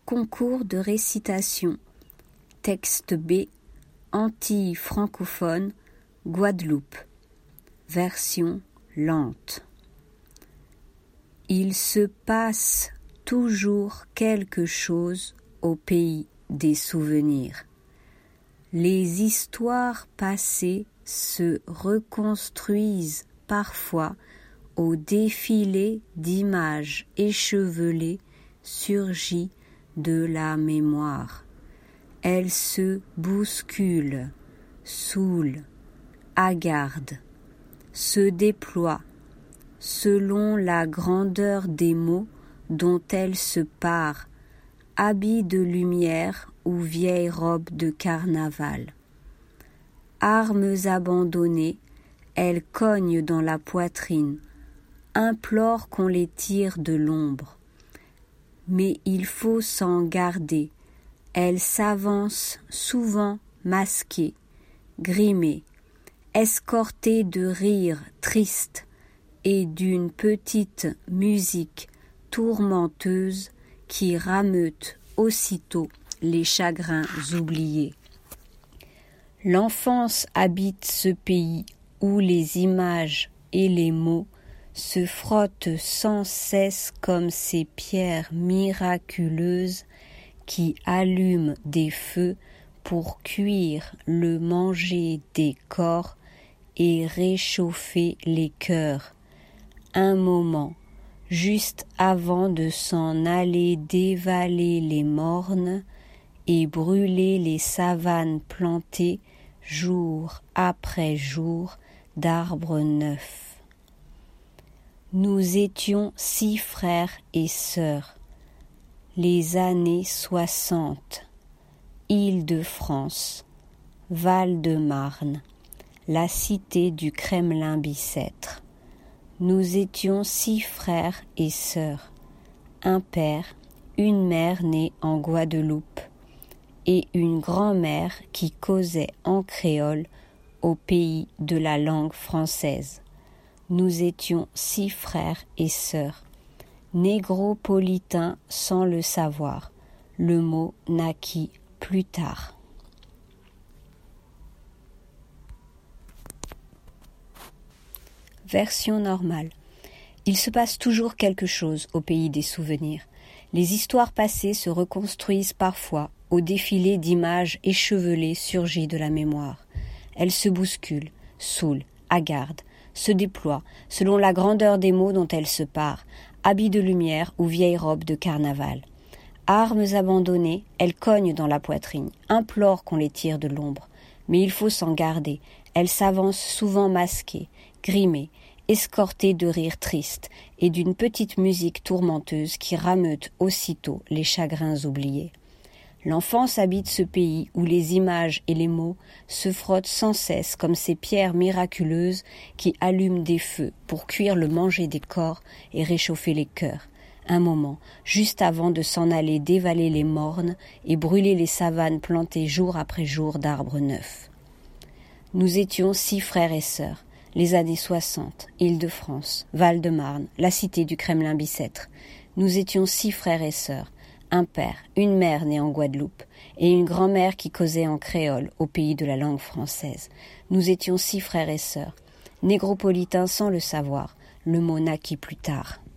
Concours de récitation. Texte B. Antilles francophones, Guadeloupe. Version lente. Il se passe toujours quelque chose au pays des souvenirs. Les histoires passées se reconstruisent parfois au défilé d'images échevelées surgies de la mémoire. Elles se bousculent, saoulent, hagardent, se déploient selon la grandeur des mots dont elles se parent, habits de lumière ou vieilles robes de carnaval. Armes abandonnées, elles cognent dans la poitrine, implorent qu'on les tire de l'ombre. Mais il faut s'en garder. Elles s'avancent souvent masquées, grimées, escortées de rires tristes et d'une petite musique tourmenteuse qui rameute aussitôt les chagrins oubliés. L'enfance habite ce pays où les images et les mots se frottent sans cesse comme ces pierres miraculeuses qui allument des feux pour cuire le manger des corps et réchauffer les cœurs. Un moment, juste avant de s'en aller dévaler les mornes et brûler les savanes plantées jour après jour d'arbres neufs. Nous étions 6 frères et sœurs. Les années 60, Île-de-France, Val-de-Marne, la cité du Kremlin-Bicêtre. Nous étions 6 frères et sœurs, un père, une mère née en Guadeloupe et une grand-mère qui causait en créole au pays de la langue française. Nous étions 6 frères et sœurs, négropolitains sans le savoir. Le mot naquit plus tard. Version normale. Il se passe toujours quelque chose au pays des souvenirs. Les histoires passées se reconstruisent parfois au défilé d'images échevelées surgies de la mémoire. Elles se bousculent, saoulent, hagardent, se déploient selon la grandeur des mots dont elles se parent, habits de lumière ou vieilles robes de carnaval. Armes abandonnées, elles cognent dans la poitrine, implorent qu'on les tire de l'ombre. Mais il faut s'en garder. Elles s'avancent souvent masquées, grimées, escortées de rires tristes et d'une petite musique tourmenteuse qui rameute aussitôt les chagrins oubliés. L'enfance habite ce pays où les images et les mots se frottent sans cesse comme ces pierres miraculeuses qui allument des feux pour cuire le manger des corps et réchauffer les cœurs. Un moment, juste avant de s'en aller dévaler les mornes et brûler les savanes plantées jour après jour d'arbres neufs. Nous étions 6 frères et sœurs. Les années 60, Île-de-France, Val-de-Marne, la cité du Kremlin-Bicêtre. Nous étions 6 frères et sœurs, un père, une mère née en Guadeloupe et une grand-mère qui causait en créole au pays de la langue française. Nous étions 6 frères et sœurs, négropolitains sans le savoir. Le mot naquit plus tard.